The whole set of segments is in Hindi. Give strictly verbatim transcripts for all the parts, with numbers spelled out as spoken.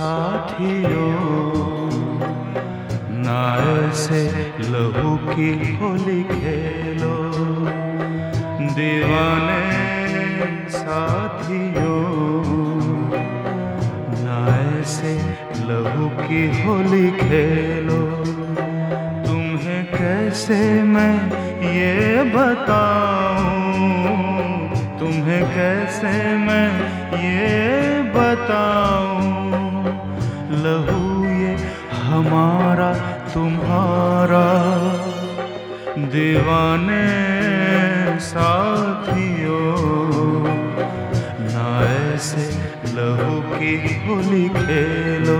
साथियों, ना ऐसे लहू की होली खेलो। दीवाने साथियों, ना ऐसे लहू की होली खेलो। तुम्हें कैसे मैं ये बताऊं, तुम्हें कैसे मैं ये बताऊं। लहू ये हमारा तुम्हारा, दीवाने साथियों, ना ऐसे लहू की होली खेलो।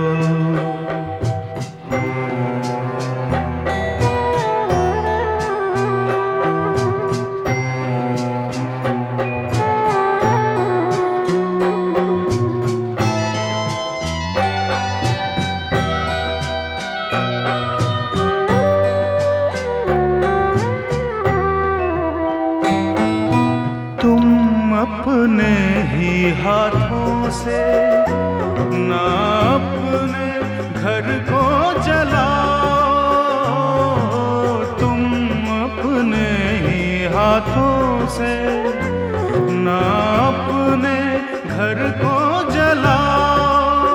अपने ही हाथों से ना अपने घर को जलाओ। तुम अपने ही हाथों से ना अपने घर को जलाओ।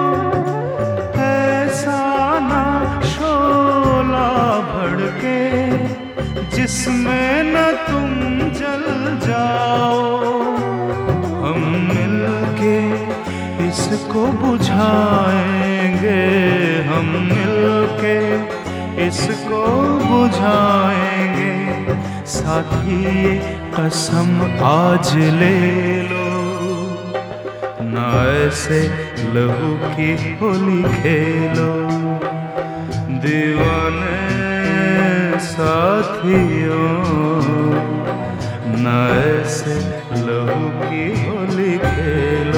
ऐसा ना शोला भड़के जिसमें न तुम जल जाओ। हम मिलके इसको बुझाएंगे, हम मिलके इसको बुझाएंगे। साथी ये कसम आज ले लो, ना ऐसे लहू की होली खेलो। दीवाने साथियों, ना ऐसे लहू की होली खेलो।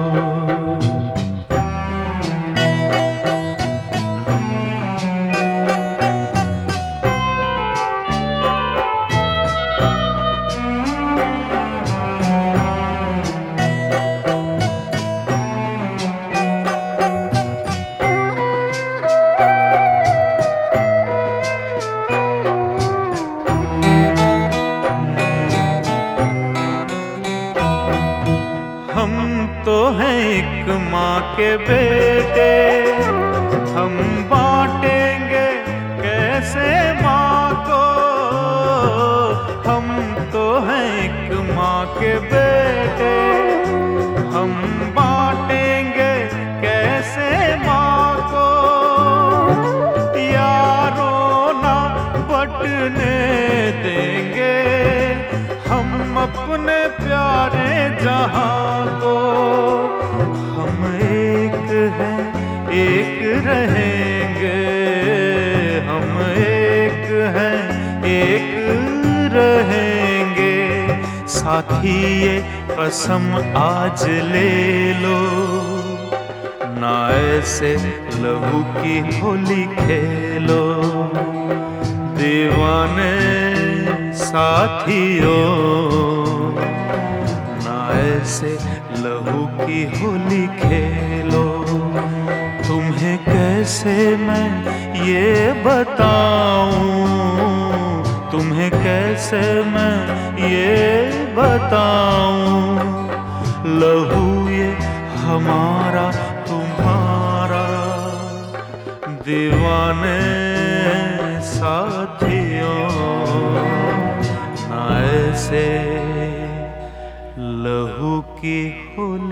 हम तो हैं एक माँ के बेटे, हम बांटेंगे कैसे माँ को। हम तो हैं एक माँ के बेटे, हम बांटेंगे कैसे माँ को। यारों ना बटने देंगे हम अपने प्यारे जहां को। हम एक हैं एक रहेंगे, हम एक हैं एक रहेंगे। साथी ये कसम आज ले लो, ना ऐसे लहू की होली खेलो। दीवाने साथियों, ना ऐसे लहू की होली खेलो। तुम्हें कैसे मैं ये बताऊं, तुम्हें कैसे मैं ये बताऊं। लहू ये हमारा तुम्हारा, दीवाने साथियों, ना ऐसे लहू की होली